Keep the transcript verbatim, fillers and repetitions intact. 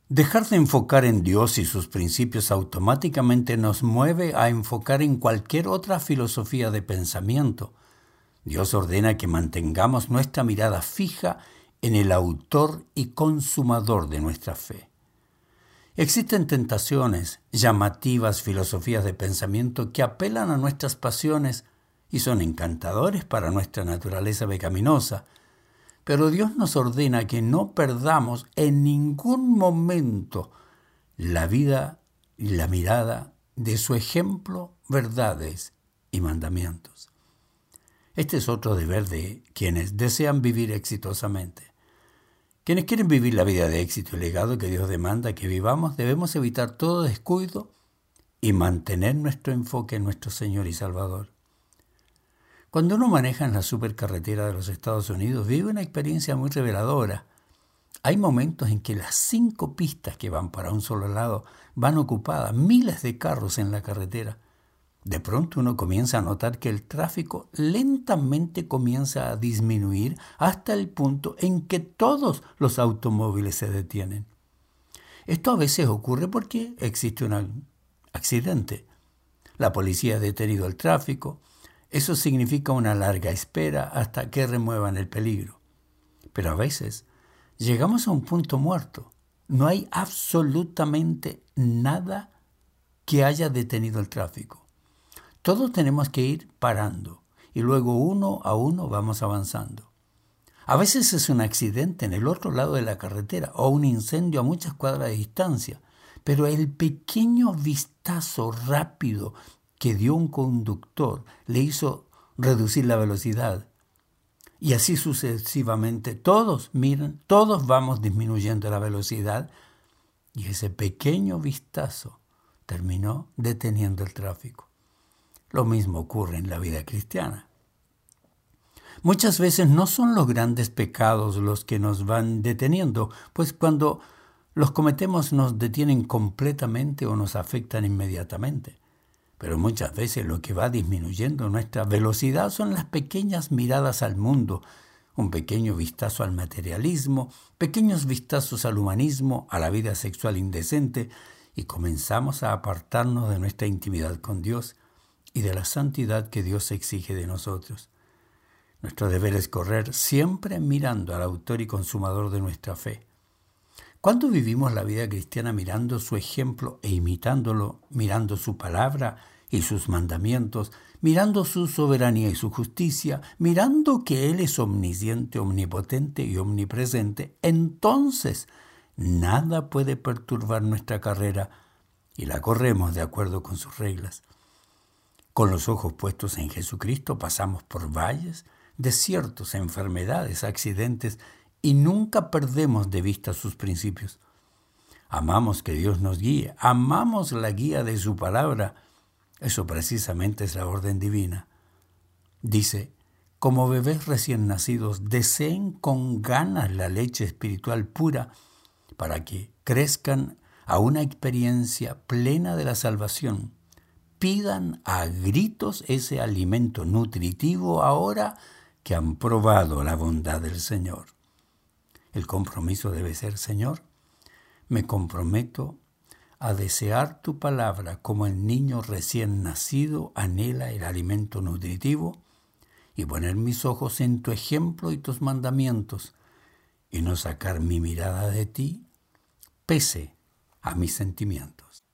Dejar de enfocar en Dios y sus principios automáticamente nos mueve a enfocar en cualquier otra filosofía de pensamiento. Dios ordena que mantengamos nuestra mirada fija en el autor y consumador de nuestra fe. Existen tentaciones, llamativas filosofías de pensamiento que apelan a nuestras pasiones y son encantadores para nuestra naturaleza pecaminosa. Pero Dios nos ordena que no perdamos en ningún momento la vida y la mirada de su ejemplo, verdades y mandamientos. Este es otro deber de quienes desean vivir exitosamente. Quienes quieren vivir la vida de éxito y legado que Dios demanda que vivamos, debemos evitar todo descuido y mantener nuestro enfoque en nuestro Señor y Salvador. Cuando uno maneja en la supercarretera de los Estados Unidos, vive una experiencia muy reveladora. Hay momentos en que las cinco pistas que van para un solo lado van ocupadas, miles de carros en la carretera. De pronto uno comienza a notar que el tráfico lentamente comienza a disminuir hasta el punto en que todos los automóviles se detienen. Esto a veces ocurre porque existe un accidente. La policía ha detenido el tráfico. Eso significa una larga espera hasta que remuevan el peligro. Pero a veces llegamos a un punto muerto. No hay absolutamente nada que haya detenido el tráfico. Todos tenemos que ir parando y luego uno a uno vamos avanzando. A veces es un accidente en el otro lado de la carretera o un incendio a muchas cuadras de distancia, pero el pequeño vistazo rápido que dio un conductor le hizo reducir la velocidad. Y así sucesivamente, todos, miren, todos vamos disminuyendo la velocidad y ese pequeño vistazo terminó deteniendo el tráfico. Lo mismo ocurre en la vida cristiana. Muchas veces no son los grandes pecados los que nos van deteniendo, pues cuando los cometemos nos detienen completamente o nos afectan inmediatamente. Pero muchas veces lo que va disminuyendo nuestra velocidad son las pequeñas miradas al mundo, un pequeño vistazo al materialismo, pequeños vistazos al humanismo, a la vida sexual indecente, y comenzamos a apartarnos de nuestra intimidad con Dios y de la santidad que Dios exige de nosotros. Nuestro deber es correr siempre mirando al autor y consumador de nuestra fe. ¿Cuándo vivimos la vida cristiana mirando su ejemplo e imitándolo, mirando su palabra y sus mandamientos, mirando su soberanía y su justicia, mirando que Él es omnisciente, omnipotente y omnipresente? Entonces, nada puede perturbar nuestra carrera y la corremos de acuerdo con sus reglas. Con los ojos puestos en Jesucristo pasamos por valles, desiertos, enfermedades, accidentes y nunca perdemos de vista sus principios. Amamos que Dios nos guíe, amamos la guía de su palabra. Eso precisamente es la orden divina. Dice, como bebés recién nacidos, deseen con ganas la leche espiritual pura para que crezcan a una experiencia plena de la salvación. Pidan a gritos ese alimento nutritivo ahora que han probado la bondad del Señor. El compromiso debe ser, Señor, me comprometo a desear tu palabra como el niño recién nacido anhela el alimento nutritivo y poner mis ojos en tu ejemplo y tus mandamientos y no sacar mi mirada de ti, pese a mis sentimientos.